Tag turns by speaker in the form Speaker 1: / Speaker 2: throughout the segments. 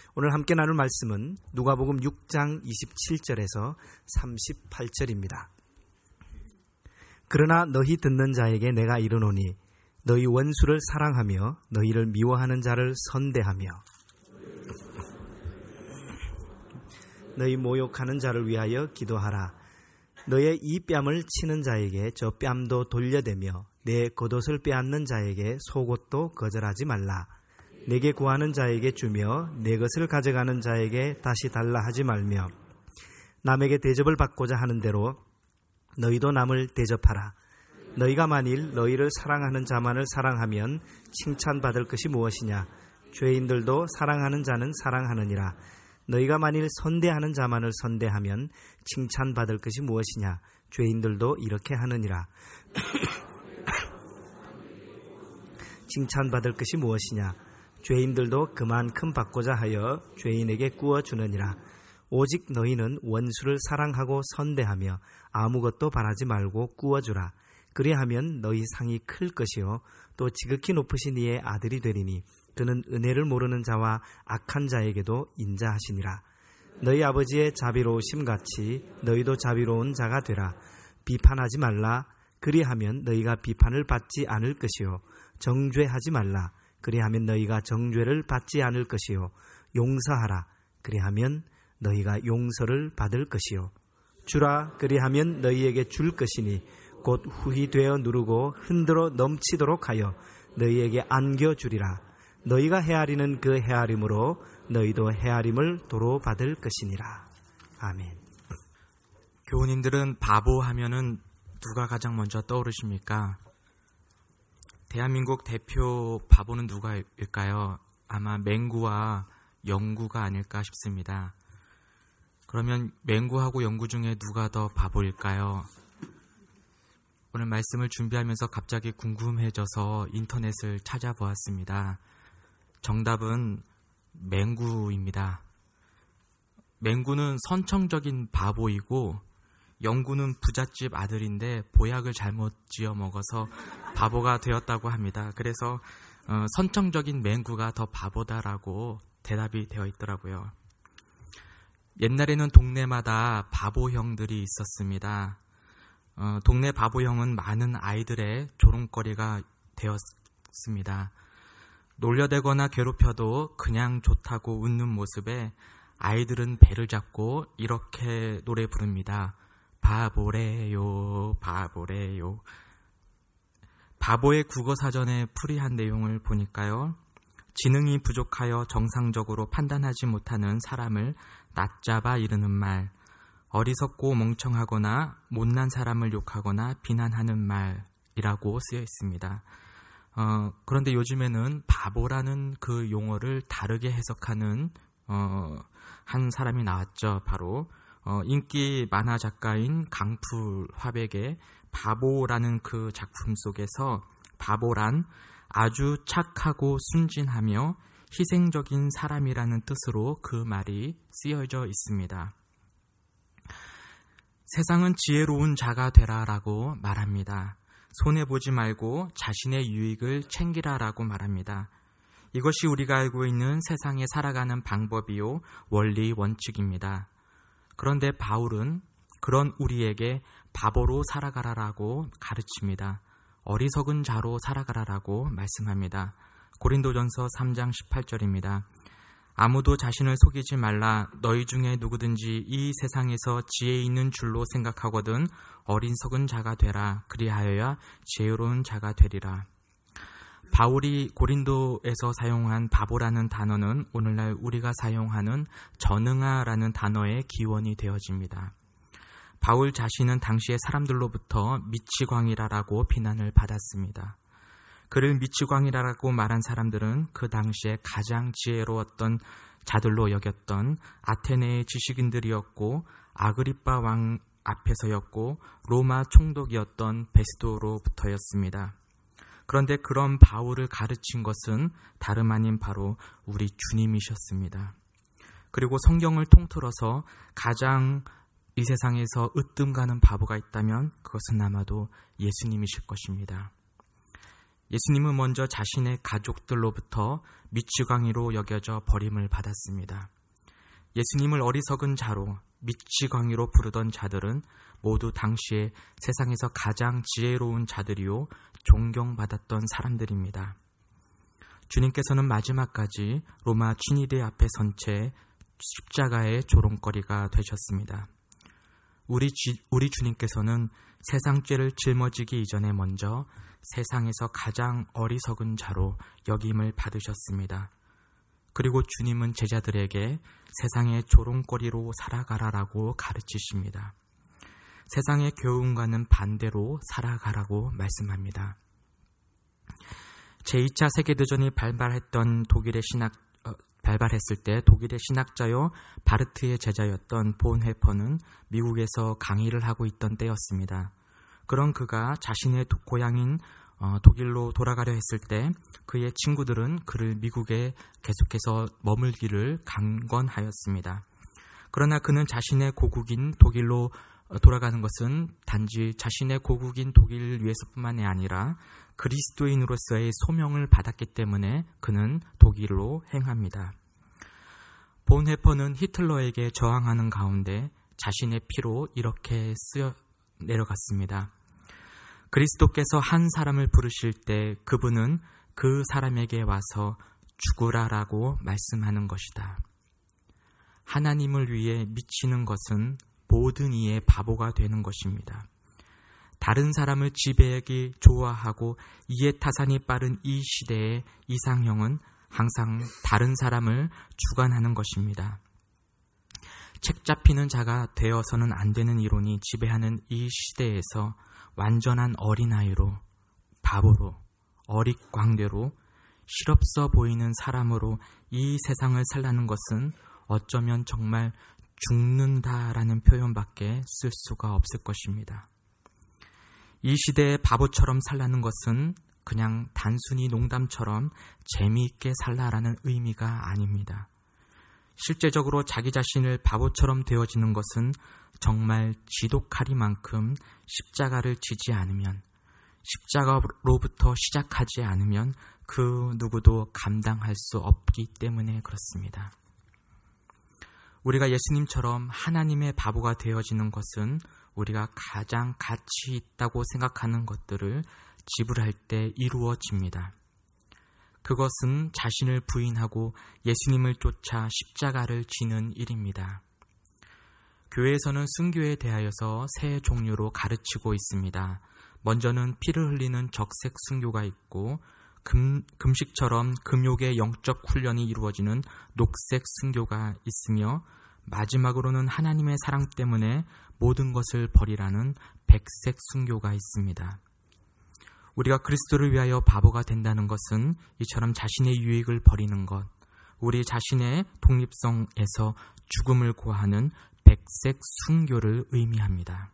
Speaker 1: 오늘 함께 나눌 말씀은 누가복음 6장 27절에서 38절입니다. 그러나 너희 듣는 자에게 내가 이르노니 너희 원수를 사랑하며 너희를 미워하는 자를 선대하며 너희 모욕하는 자를 위하여 기도하라. 너의 이 뺨을 치는 자에게 저 뺨도 돌려대며 내 겉옷을 빼앗는 자에게 속옷도 거절하지 말라. 내게 구하는 자에게 주며 내 것을 가져가는 자에게 다시 달라 하지 말며 남에게 대접을 받고자 하는 대로 너희도 남을 대접하라. 너희가 만일 너희를 사랑하는 자만을 사랑하면 칭찬받을 것이 무엇이냐? 죄인들도 사랑하는 자는 사랑하느니라. 너희가 만일 선대하는 자만을 선대하면 칭찬받을 것이 무엇이냐? 죄인들도 이렇게 하느니라. 칭찬받을 것이 무엇이냐? 죄인들도 그만큼 받고자 하여 죄인에게 구워주느니라. 오직 너희는 원수를 사랑하고 선대하며 아무것도 바라지 말고 구워주라. 그리하면 너희 상이 클 것이요 또 지극히 높으신 이의 아들이 되리니 그는 은혜를 모르는 자와 악한 자에게도 인자하시니라. 너희 아버지의 자비로우심 같이 너희도 자비로운 자가 되라. 비판하지 말라. 그리하면 너희가 비판을 받지 않을 것이요 정죄하지 말라. 그리하면 너희가 정죄를 받지 않을 것이요 용서하라. 그리하면 너희가 용서를 받을 것이요 주라. 그리하면 너희에게 줄 것이니 곧 후히 되어 누르고 흔들어 넘치도록 하여 너희에게 안겨주리라. 너희가 헤아리는 그 헤아림으로 너희도 헤아림을 도로 받을 것이니라. 아멘.
Speaker 2: 교우님들은 바보 하면은 누가 가장 먼저 떠오르십니까? 대한민국 대표 바보는 누가일까요? 아마 맹구와 영구가 아닐까 싶습니다. 그러면 맹구하고 영구 중에 누가 더 바보일까요? 오늘 말씀을 준비하면서 갑자기 궁금해져서 인터넷을 찾아보았습니다. 정답은 맹구입니다. 맹구는 선천적인 바보이고 영구는 부잣집 아들인데 보약을 잘못 지어 먹어서 바보가 되었다고 합니다. 그래서 선천적인 맹구가 더 바보다라고 대답이 되어 있더라고요. 옛날에는 동네마다 바보형들이 있었습니다. 동네 바보형은 많은 아이들의 조롱거리가 되었습니다. 놀려대거나 괴롭혀도 그냥 좋다고 웃는 모습에 아이들은 배를 잡고 이렇게 노래 부릅니다. 바보래요, 바보래요. 바보의 국어사전의 풀이한 내용을 보니까요. 지능이 부족하여 정상적으로 판단하지 못하는 사람을 낮잡아 이르는 말, 어리석고 멍청하거나 못난 사람을 욕하거나 비난하는 말이라고 쓰여 있습니다. 그런데 요즘에는 바보라는 그 용어를 다르게 해석하는 한 사람이 나왔죠. 바로 인기 만화 작가인 강풀 화백의 바보라는 그 작품 속에서 바보란 아주 착하고 순진하며 희생적인 사람이라는 뜻으로 그 말이 쓰여져 있습니다. 세상은 지혜로운 자가 되라라고 말합니다. 손해보지 말고 자신의 유익을 챙기라라고 말합니다. 이것이 우리가 알고 있는 세상에 살아가는 방법이요 원리 원칙입니다. 그런데 바울은 그런 우리에게 바보로 살아가라라고 가르칩니다. 어리석은 자로 살아가라라고 말씀합니다. 고린도전서 3장 18절입니다. 아무도 자신을 속이지 말라. 너희 중에 누구든지 이 세상에서 지혜 있는 줄로 생각하거든 어리석은 자가 되라. 그리하여야 지혜로운 자가 되리라. 바울이 고린도에서 사용한 바보라는 단어는 오늘날 우리가 사용하는 전응아라는 단어의 기원이 되어집니다. 바울 자신은 당시의 사람들로부터 미치광이라라고 비난을 받았습니다. 그를 미치광이라라고 말한 사람들은 그 당시에 가장 지혜로웠던 자들로 여겼던 아테네의 지식인들이었고 아그리빠 왕 앞에서였고 로마 총독이었던 베스도로부터였습니다. 그런데 그런 바울을 가르친 것은 다름 아닌 바로 우리 주님이셨습니다. 그리고 성경을 통틀어서 가장 이 세상에서 으뜸 가는 바보가 있다면 그것은 아마도 예수님이실 것입니다. 예수님은 먼저 자신의 가족들로부터 미치광이로 여겨져 버림을 받았습니다. 예수님을 어리석은 자로 미치광이로 부르던 자들은 모두 당시에 세상에서 가장 지혜로운 자들이요 존경받았던 사람들입니다. 주님께서는 마지막까지 로마 친위대 앞에 선 채 십자가의 조롱거리가 되셨습니다. 우리 주님께서는 세상 죄를 짊어지기 이전에 먼저 세상에서 가장 어리석은 자로 여김을 받으셨습니다. 그리고 주님은 제자들에게 세상의 조롱거리로 살아가라라고 가르치십니다. 세상의 교훈과는 반대로 살아가라고 말씀합니다. 제2차 세계대전이 발발했을 때 독일의 신학자요 바르트의 제자였던 본헤퍼는 미국에서 강의를 하고 있던 때였습니다. 그런 그가 자신의 고향인 독일로 돌아가려 했을 때 그의 친구들은 그를 미국에 계속해서 머물기를 강권하였습니다. 그러나 그는 자신의 고국인 독일로 돌아가는 것은 단지 자신의 고국인 독일을 위해서뿐만이 아니라 그리스도인으로서의 소명을 받았기 때문에 그는 독일로 행합니다. 본헤퍼는 히틀러에게 저항하는 가운데 자신의 피로 이렇게 쓰여 내려갔습니다. 그리스도께서 한 사람을 부르실 때 그분은 그 사람에게 와서 죽으라라고 말씀하는 것이다. 하나님을 위해 미치는 것은 모든 이의 바보가 되는 것입니다. 다른 사람을 지배하기 좋아하고 이해타산이 빠른 이 시대의 이상형은 항상 다른 사람을 주관하는 것입니다. 책 잡히는 자가 되어서는 안 되는 이론이 지배하는 이 시대에서 완전한 어린아이로, 바보로, 어릿광대로, 실없어 보이는 사람으로 이 세상을 살라는 것은 어쩌면 정말 죽는다라는 표현밖에 쓸 수가 없을 것입니다. 이 시대에 바보처럼 살라는 것은 그냥 단순히 농담처럼 재미있게 살라라는 의미가 아닙니다. 실제적으로 자기 자신을 바보처럼 되어지는 것은 정말 지독하리만큼 십자가를 지지 않으면, 십자가로부터 시작하지 않으면 그 누구도 감당할 수 없기 때문에 그렇습니다. 우리가 예수님처럼 하나님의 바보가 되어지는 것은 우리가 가장 가치 있다고 생각하는 것들을 지불할 때 이루어집니다. 그것은 자신을 부인하고 예수님을 쫓아 십자가를 지는 일입니다. 교회에서는 순교에 대하여서 세 종류로 가르치고 있습니다. 먼저는 피를 흘리는 적색 순교가 있고 금식처럼 금욕의 영적 훈련이 이루어지는 녹색 순교가 있으며 마지막으로는 하나님의 사랑 때문에 모든 것을 버리라는 백색 순교가 있습니다. 우리가 그리스도를 위하여 바보가 된다는 것은 이처럼 자신의 유익을 버리는 것, 우리 자신의 독립성에서 죽음을 고하는 백색 순교를 의미합니다.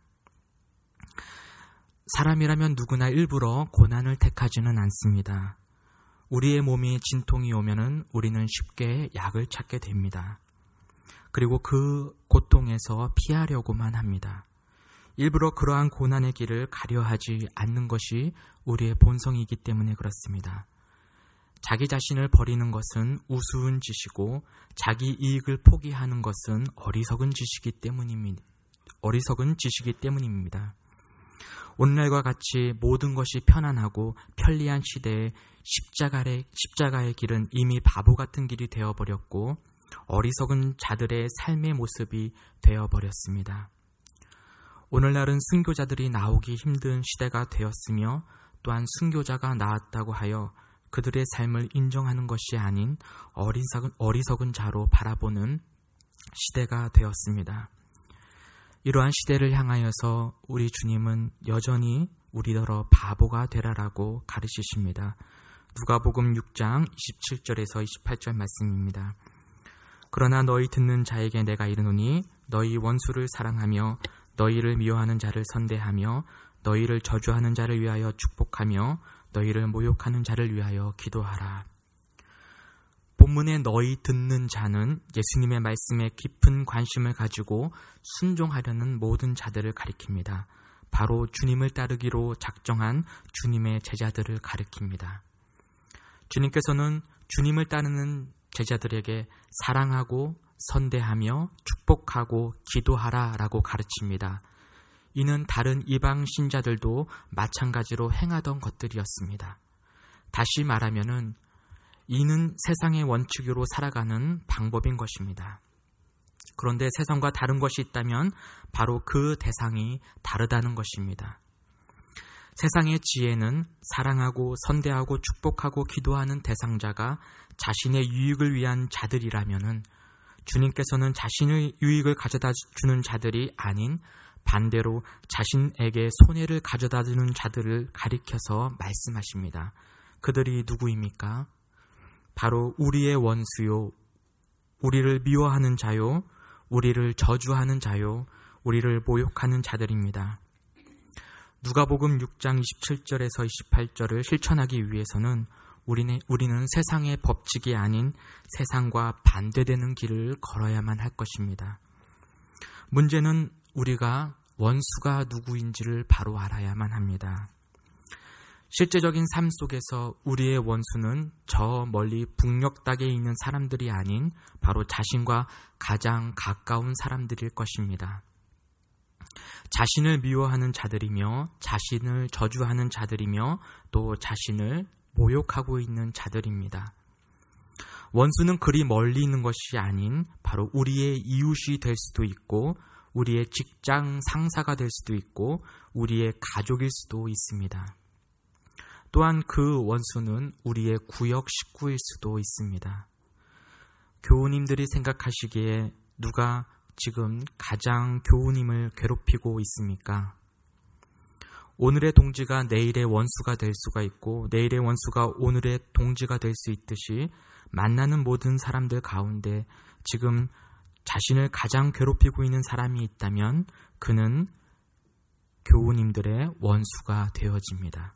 Speaker 2: 사람이라면 누구나 일부러 고난을 택하지는 않습니다. 우리의 몸에 진통이 오면은 우리는 쉽게 약을 찾게 됩니다. 그리고 그 고통에서 피하려고만 합니다. 일부러 그러한 고난의 길을 가려하지 않는 것이 우리의 본성이기 때문에 그렇습니다. 자기 자신을 버리는 것은 우스운 짓이고 자기 이익을 포기하는 것은 어리석은 짓이기 때문입니다. 오늘날과 같이 모든 것이 편안하고 편리한 시대에 십자가의 길은 이미 바보 같은 길이 되어버렸고 어리석은 자들의 삶의 모습이 되어버렸습니다. 오늘날은 순교자들이 나오기 힘든 시대가 되었으며 또한 순교자가 나왔다고 하여 그들의 삶을 인정하는 것이 아닌 어리석은 자로 바라보는 시대가 되었습니다. 이러한 시대를 향하여서 우리 주님은 여전히 우리더러 바보가 되라라고 가르치십니다. 누가복음 6장 27절에서 28절 말씀입니다. 그러나 너희 듣는 자에게 내가 이르노니 너희 원수를 사랑하며 너희를 미워하는 자를 선대하며 너희를 저주하는 자를 위하여 축복하며 너희를 모욕하는 자를 위하여 기도하라. 본문의 너희 듣는 자는 예수님의 말씀에 깊은 관심을 가지고 순종하려는 모든 자들을 가리킵니다. 바로 주님을 따르기로 작정한 주님의 제자들을 가리킵니다. 주님께서는 주님을 따르는 제자들에게 사랑하고 선대하며 축복하고 기도하라 라고 가르칩니다. 이는 다른 이방 신자들도 마찬가지로 행하던 것들이었습니다. 다시 말하면은 이는 세상의 원칙으로 살아가는 방법인 것입니다. 그런데 세상과 다른 것이 있다면 바로 그 대상이 다르다는 것입니다. 세상의 지혜는 사랑하고 선대하고 축복하고 기도하는 대상자가 자신의 유익을 위한 자들이라면은 주님께서는 자신의 유익을 가져다 주는 자들이 아닌 반대로 자신에게 손해를 가져다 주는 자들을 가리켜서 말씀하십니다. 그들이 누구입니까? 바로 우리의 원수요, 우리를 미워하는 자요, 우리를 저주하는 자요, 우리를 모욕하는 자들입니다. 누가복음 6장 27절에서 28절을 실천하기 위해서는 우리는 세상의 법칙이 아닌 세상과 반대되는 길을 걸어야만 할 것입니다. 문제는 우리가 원수가 누구인지를 바로 알아야만 합니다. 실제적인 삶 속에서 우리의 원수는 저 멀리 북녘 땅에 있는 사람들이 아닌 바로 자신과 가장 가까운 사람들일 것입니다. 자신을 미워하는 자들이며 자신을 저주하는 자들이며 또 자신을 모욕하고 있는 자들입니다. 원수는 그리 멀리 있는 것이 아닌 바로 우리의 이웃이 될 수도 있고 우리의 직장 상사가 될 수도 있고 우리의 가족일 수도 있습니다. 또한 그 원수는 우리의 구역 식구일 수도 있습니다. 교우님들이 생각하시기에 누가 지금 가장 교우님을 괴롭히고 있습니까? 오늘의 동지가 내일의 원수가 될 수가 있고 내일의 원수가 오늘의 동지가 될 수 있듯이 만나는 모든 사람들 가운데 지금 자신을 가장 괴롭히고 있는 사람이 있다면 그는 교우님들의 원수가 되어집니다.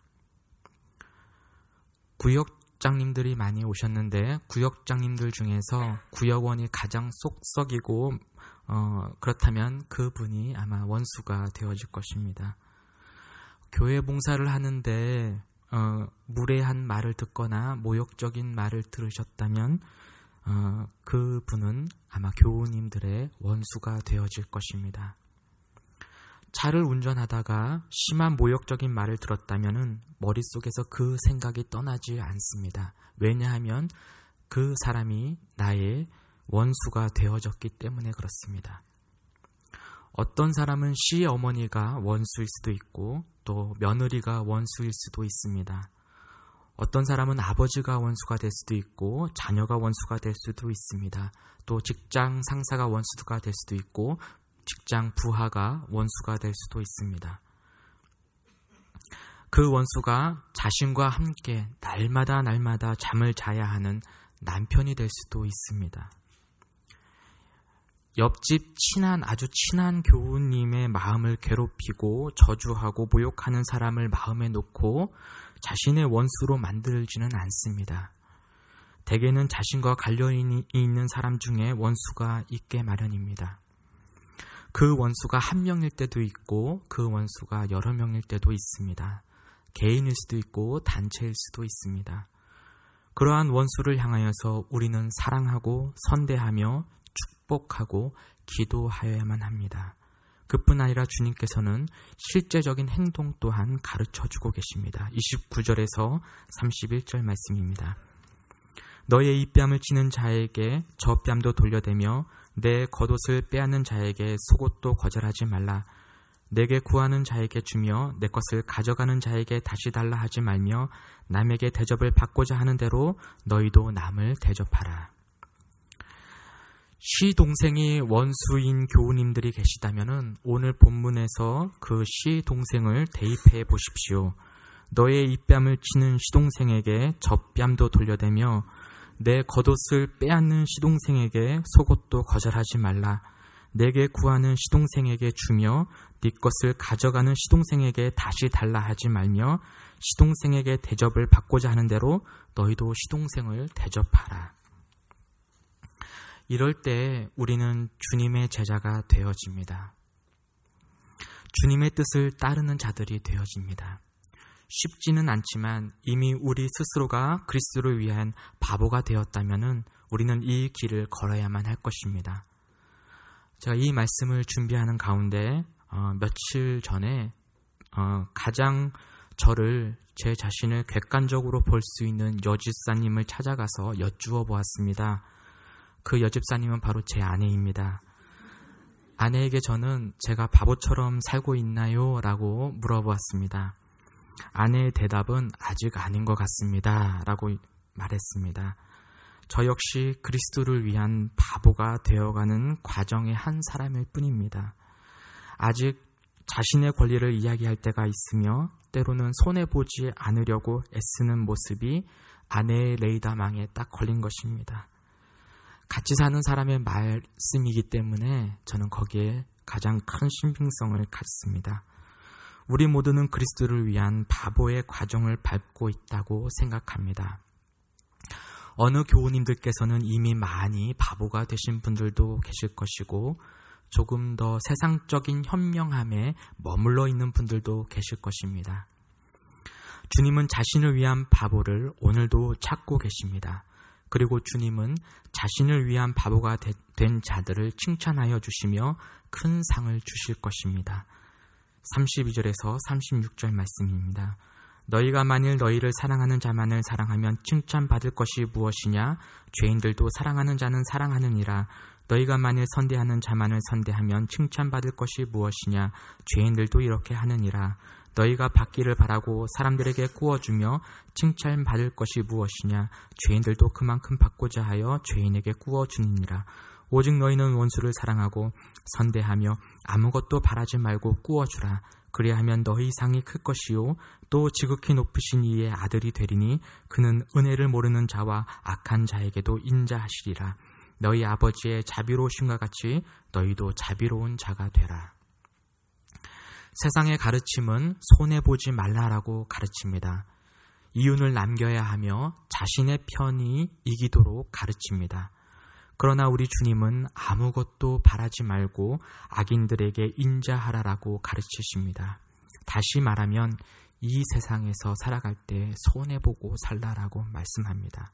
Speaker 2: 구역장님들이 많이 오셨는데 구역장님들 중에서 구역원이 가장 쏙썩이고 그렇다면 그분이 아마 원수가 되어질 것입니다. 교회 봉사를 하는데 무례한 말을 듣거나 모욕적인 말을 들으셨다면 그분은 아마 교우님들의 원수가 되어질 것입니다. 차를 운전하다가 심한 모욕적인 말을 들었다면 머릿속에서 그 생각이 떠나지 않습니다. 왜냐하면 그 사람이 나의 원수가 되어졌기 때문에 그렇습니다. 어떤 사람은 시어머니가 원수일 수도 있고 또 며느리가 원수일 수도 있습니다. 어떤 사람은 아버지가 원수가 될 수도 있고 자녀가 원수가 될 수도 있습니다. 또 직장 상사가 원수가 될 수도 있고 직장 부하가 원수가 될 수도 있습니다. 그 원수가 자신과 함께 날마다 잠을 자야 하는 남편이 될 수도 있습니다. 옆집 아주 친한 교우님의 마음을 괴롭히고 저주하고 모욕하는 사람을 마음에 놓고 자신의 원수로 만들지는 않습니다. 대개는 자신과 관련이 있는 사람 중에 원수가 있게 마련입니다. 그 원수가 한 명일 때도 있고 그 원수가 여러 명일 때도 있습니다. 개인일 수도 있고 단체일 수도 있습니다. 그러한 원수를 향하여서 우리는 사랑하고 선대하며 축복하고 기도하여야만 합니다. 그뿐 아니라 주님께서는 실제적인 행동 또한 가르쳐주고 계십니다. 29절에서 31절 말씀입니다. 너의 입뺨을 치는 자에게 저 뺨도 돌려대며 내 겉옷을 빼앗는 자에게 속옷도 거절하지 말라. 내게 구하는 자에게 주며 내 것을 가져가는 자에게 다시 달라 하지 말며 남에게 대접을 받고자 하는 대로 너희도 남을 대접하라. 시동생이 원수인 교우님들이 계시다면 오늘 본문에서 그 시동생을 대입해 보십시오. 너의 입뺨을 치는 시동생에게 젖뺨도 돌려대며 내 겉옷을 빼앗는 시동생에게 속옷도 거절하지 말라. 내게 구하는 시동생에게 주며 네 것을 가져가는 시동생에게 다시 달라 하지 말며 시동생에게 대접을 받고자 하는 대로 너희도 시동생을 대접하라. 이럴 때 우리는 주님의 제자가 되어집니다. 주님의 뜻을 따르는 자들이 되어집니다. 쉽지는 않지만 이미 우리 스스로가 그리스도를 위한 바보가 되었다면 우리는 이 길을 걸어야만 할 것입니다. 제가 이 말씀을 준비하는 가운데 며칠 전에 가장 저를 제 자신을 객관적으로 볼 수 있는 여집사님을 찾아가서 여쭈어 보았습니다. 그 여집사님은 바로 제 아내입니다. 아내에게 저는 제가 바보처럼 살고 있나요? 라고 물어보았습니다. 아내의 대답은 아직 아닌 것 같습니다. 라고 말했습니다. 저 역시 그리스도를 위한 바보가 되어가는 과정의 한 사람일 뿐입니다. 아직 자신의 권리를 이야기할 때가 있으며 때로는 손해보지 않으려고 애쓰는 모습이 아내의 레이더망에 딱 걸린 것입니다. 같이 사는 사람의 말씀이기 때문에 저는 거기에 가장 큰 신빙성을 갖습니다. 우리 모두는 그리스도를 위한 바보의 과정을 밟고 있다고 생각합니다. 어느 교우님들께서는 이미 많이 바보가 되신 분들도 계실 것이고 조금 더 세상적인 현명함에 머물러 있는 분들도 계실 것입니다. 주님은 자신을 위한 바보를 오늘도 찾고 계십니다. 그리고 주님은 자신을 위한 바보가 된 자들을 칭찬하여 주시며 큰 상을 주실 것입니다. 32절에서 36절 말씀입니다. 너희가 만일 너희를 사랑하는 자만을 사랑하면 칭찬받을 것이 무엇이냐? 죄인들도 사랑하는 자는 사랑하느니라. 너희가 만일 선대하는 자만을 선대하면 칭찬받을 것이 무엇이냐? 죄인들도 이렇게 하느니라. 너희가 받기를 바라고 사람들에게 구워주며 칭찬받을 것이 무엇이냐? 죄인들도 그만큼 받고자 하여 죄인에게 구워주느니라. 오직 너희는 원수를 사랑하고 선대하며 아무것도 바라지 말고 구워주라. 그리하면 너희 상이 클 것이요 또 지극히 높으신 이의 아들이 되리니 그는 은혜를 모르는 자와 악한 자에게도 인자하시리라. 너희 아버지의 자비로우심과 같이 너희도 자비로운 자가 되라. 세상의 가르침은 손해보지 말라라고 가르칩니다. 이윤을 남겨야 하며 자신의 편이 이기도록 가르칩니다. 그러나 우리 주님은 아무것도 바라지 말고 악인들에게 인자하라라고 가르치십니다. 다시 말하면 이 세상에서 살아갈 때 손해보고 살라라고 말씀합니다.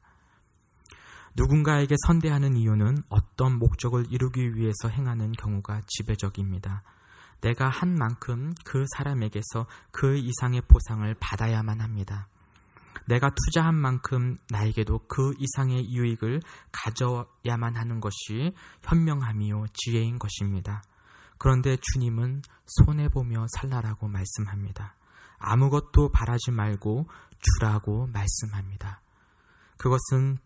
Speaker 2: 누군가에게 선대하는 이유는 어떤 목적을 이루기 위해서 행하는 경우가 지배적입니다. 내가 한 만큼 그 사람에게서 그 이상의 보상을 받아야만 합니다. 내가 투자한 만큼 나에게도 그 이상의 유익을 가져야만 하는 것이 현명함이요 지혜인 것입니다. 그런데 주님은 손해보며 살라라고 말씀합니다. 아무것도 바라지 말고 주라고 말씀합니다. 그것은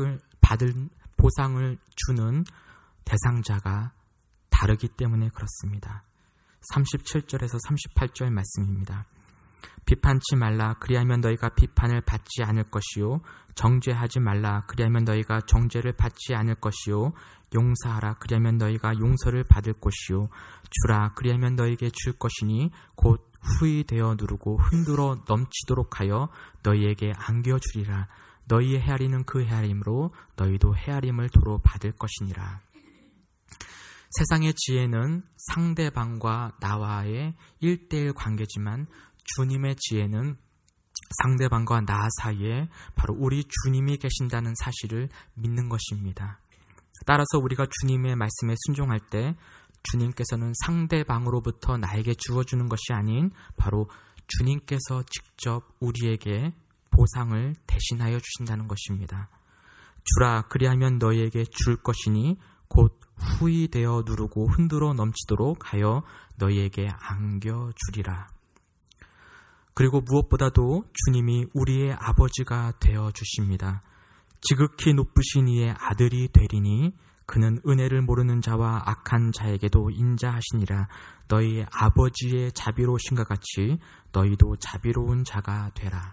Speaker 2: 보상을 주는 대상자가 다르기 때문에 그렇습니다. 37절에서 38절 말씀입니다. 비판치 말라 그리하면 너희가 비판을 받지 않을 것이요 정죄하지 말라 그리하면 너희가 정죄를 받지 않을 것이요 용서하라 그리하면 너희가 용서를 받을 것이요 주라 그리하면 너희에게 줄 것이니 곧 후히 되어 누르고 흔들어 넘치도록 하여 너희에게 안겨주리라. 너희의 헤아리는 그 헤아림으로 너희도 헤아림을 도로 받을 것이니라. 세상의 지혜는 상대방과 나와의 1:1 관계지만 주님의 지혜는 상대방과 나 사이에 바로 우리 주님이 계신다는 사실을 믿는 것입니다. 따라서 우리가 주님의 말씀에 순종할 때 주님께서는 상대방으로부터 나에게 주어주는 것이 아닌 바로 주님께서 직접 우리에게 보상을 대신하여 주신다는 것입니다. 주라 그리하면 너희에게 줄 것이니 곧 후히 되어 누르고 흔들어 넘치도록 하여 너희에게 안겨주리라. 그리고 무엇보다도 주님이 우리의 아버지가 되어 주십니다. 지극히 높으신 이의 아들이 되리니 그는 은혜를 모르는 자와 악한 자에게도 인자하시니라. 너희 아버지의 자비로우심과 같이 너희도 자비로운 자가 되라.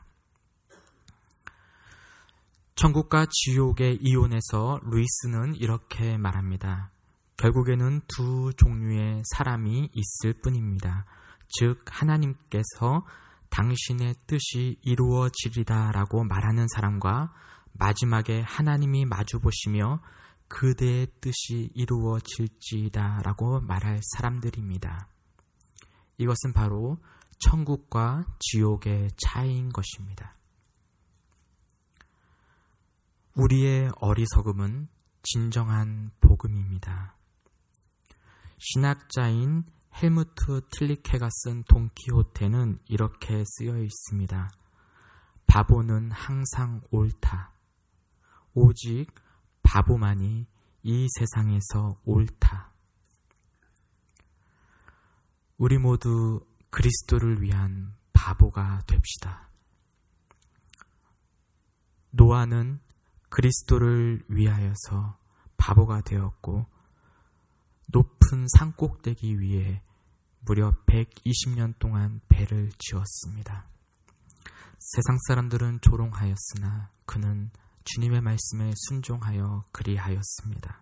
Speaker 2: 천국과 지옥의 이론에서 루이스는 이렇게 말합니다. 결국에는 두 종류의 사람이 있을 뿐입니다. 즉 하나님께서 당신의 뜻이 이루어지리다 라고 말하는 사람과 마지막에 하나님이 마주보시며 그대의 뜻이 이루어질지이다 라고 말할 사람들입니다. 이것은 바로 천국과 지옥의 차이인 것입니다. 우리의 어리석음은 진정한 복음입니다. 신학자인 헬무트 틸리케가 쓴 돈키호테는 이렇게 쓰여 있습니다. 바보는 항상 옳다. 오직 바보만이 이 세상에서 옳다. 우리 모두 그리스도를 위한 바보가 됩시다. 노아는 그리스도를 위하여서 바보가 되었고 높은 산꼭대기 위에 무려 120년 동안 배를 지었습니다. 세상 사람들은 조롱하였으나 그는 주님의 말씀에 순종하여 그리하였습니다.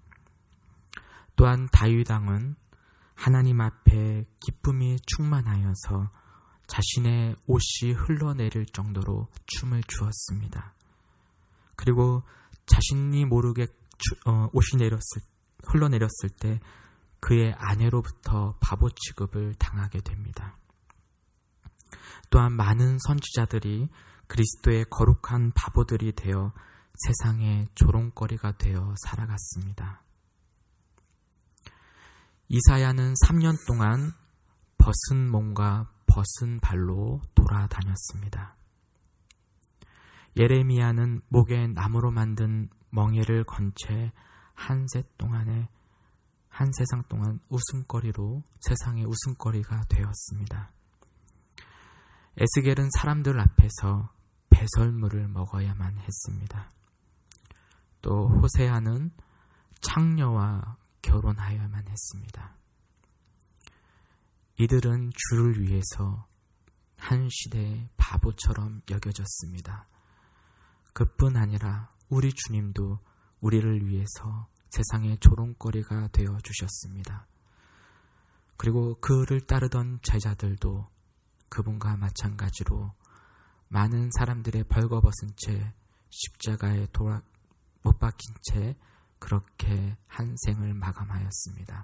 Speaker 2: 또한 다윗 왕은 하나님 앞에 기쁨이 충만하여서 자신의 옷이 흘러내릴 정도로 춤을 추었습니다. 그리고 자신이 모르게 옷이 흘러내렸을 때 그의 아내로부터 바보 취급을 당하게 됩니다. 또한 많은 선지자들이 그리스도의 거룩한 바보들이 되어 세상의 조롱거리가 되어 살아갔습니다. 이사야는 3년 동안 벗은 몸과 벗은 발로 돌아다녔습니다. 예레미야는 목에 나무로 만든 멍에를 건 채 한 세상 동안 웃음거리로 세상의 웃음거리가 되었습니다. 에스겔은 사람들 앞에서 배설물을 먹어야만 했습니다. 또 호세아는 창녀와 결혼하여야만 했습니다. 이들은 주를 위해서 한 시대의 바보처럼 여겨졌습니다. 그뿐 아니라 우리 주님도 우리를 위해서 세상의 조롱거리가 되어 주셨습니다. 그리고 그를 따르던 제자들도 그분과 마찬가지로 많은 사람들의 벌거벗은 채 십자가에 못 박힌 채 그렇게 한 생을 마감하였습니다.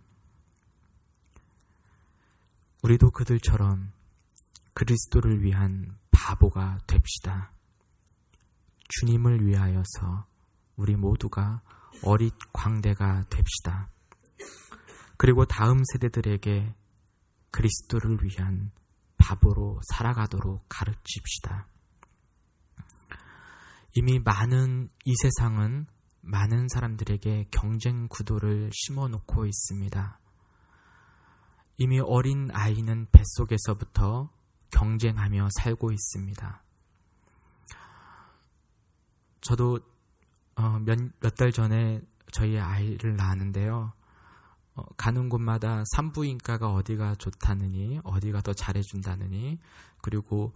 Speaker 2: 우리도 그들처럼 그리스도를 위한 바보가 됩시다. 주님을 위하여서 우리 모두가 어릿 광대가 됩시다. 그리고 다음 세대들에게 그리스도를 위한 바보로 살아가도록 가르칩시다. 이미 이 세상은 많은 사람들에게 경쟁 구도를 심어놓고 있습니다. 이미 어린 아이는 뱃속에서부터 경쟁하며 살고 있습니다. 저도 몇 달 전에 저희 아이를 낳았는데요. 가는 곳마다 산부인과가 어디가 좋다느니, 어디가 더 잘해준다느니, 그리고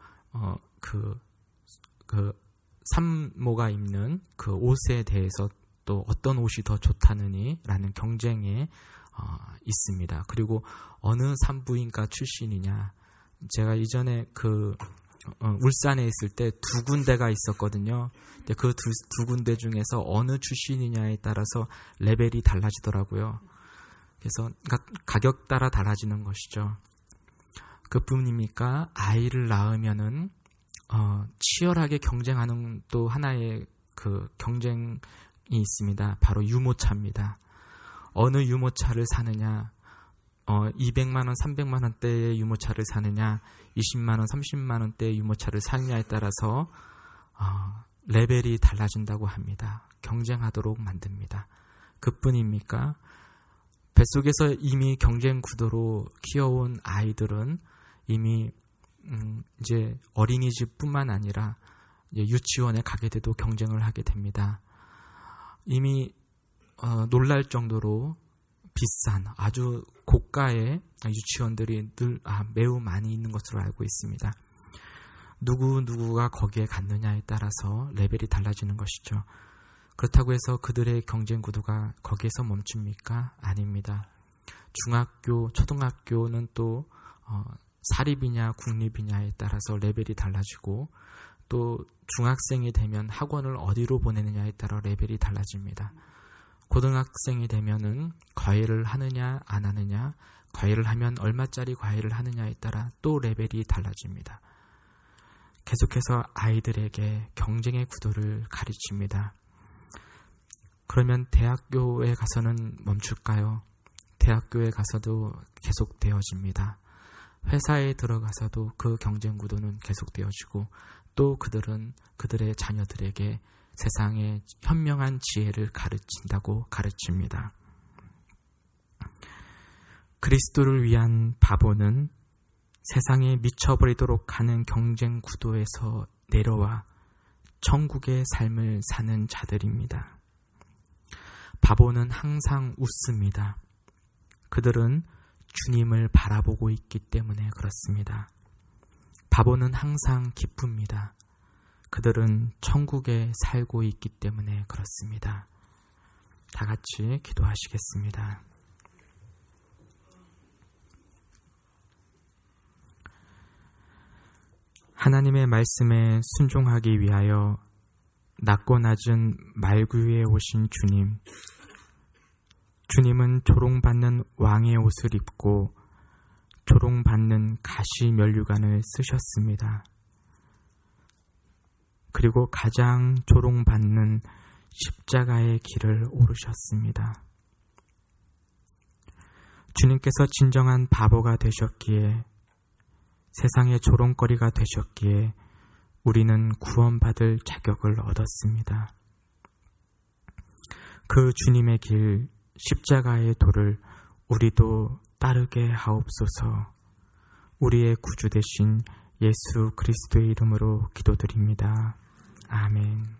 Speaker 2: 산모가 입는 그 옷에 대해서 또 어떤 옷이 더 좋다느니 라는 경쟁에 있습니다. 그리고 어느 산부인과 출신이냐, 제가 이전에 울산에 있을 때 두 군데가 있었거든요. 근데 그 두 군데 중에서 어느 출신이냐에 따라서 레벨이 달라지더라고요. 그래서 가격 따라 달라지는 것이죠. 그뿐입니까? 아이를 낳으면은 치열하게 경쟁하는 또 하나의 경쟁이 있습니다. 바로 유모차입니다. 어느 유모차를 사느냐, 200만 원, 300만 원대의 유모차를 사느냐, 20만 원, 30만 원대의 유모차를 사느냐에 따라서 레벨이 달라진다고 합니다. 경쟁하도록 만듭니다. 그뿐입니까? 뱃속에서 이미 경쟁 구도로 키워온 아이들은 이미 이제 어린이집뿐만 아니라 유치원에 가게 돼도 경쟁을 하게 됩니다. 이미 놀랄 정도로 비싼 아주 고가의 유치원들이 매우 많이 있는 것으로 알고 있습니다. 누구가 거기에 갔느냐에 따라서 레벨이 달라지는 것이죠. 그렇다고 해서 그들의 경쟁 구도가 거기에서 멈춥니까? 아닙니다. 중학교, 초등학교는 또 사립이냐 국립이냐에 따라서 레벨이 달라지고, 또 중학생이 되면 학원을 어디로 보내느냐에 따라 레벨이 달라집니다. 고등학생이 되면은 과외를 하느냐 안 하느냐, 과일을 하면 얼마짜리 과일을 하느냐에 따라 또 레벨이 달라집니다. 계속해서 아이들에게 경쟁의 구도를 가르칩니다. 그러면 대학교에 가서는 멈출까요? 대학교에 가서도 계속되어집니다. 회사에 들어가서도 그 경쟁 구도는 계속되어지고 또 그들은 그들의 자녀들에게 세상의 현명한 지혜를 가르친다고 가르칩니다. 그리스도를 위한 바보는 세상에 미쳐버리도록 하는 경쟁 구도에서 내려와 천국의 삶을 사는 자들입니다. 바보는 항상 웃습니다. 그들은 주님을 바라보고 있기 때문에 그렇습니다. 바보는 항상 기쁩니다. 그들은 천국에 살고 있기 때문에 그렇습니다. 다 같이 기도하시겠습니다. 하나님의 말씀에 순종하기 위하여 낮고 낮은 말구 위에 오신 주님, 주님은 조롱받는 왕의 옷을 입고 조롱받는 가시 면류관을 쓰셨습니다. 그리고 가장 조롱받는 십자가의 길을 오르셨습니다. 주님께서 진정한 바보가 되셨기에, 세상의 조롱거리가 되셨기에 우리는 구원받을 자격을 얻었습니다. 그 주님의 길, 십자가의 도를 우리도 따르게 하옵소서. 우리의 구주 되신 예수 그리스도의 이름으로 기도드립니다. 아멘.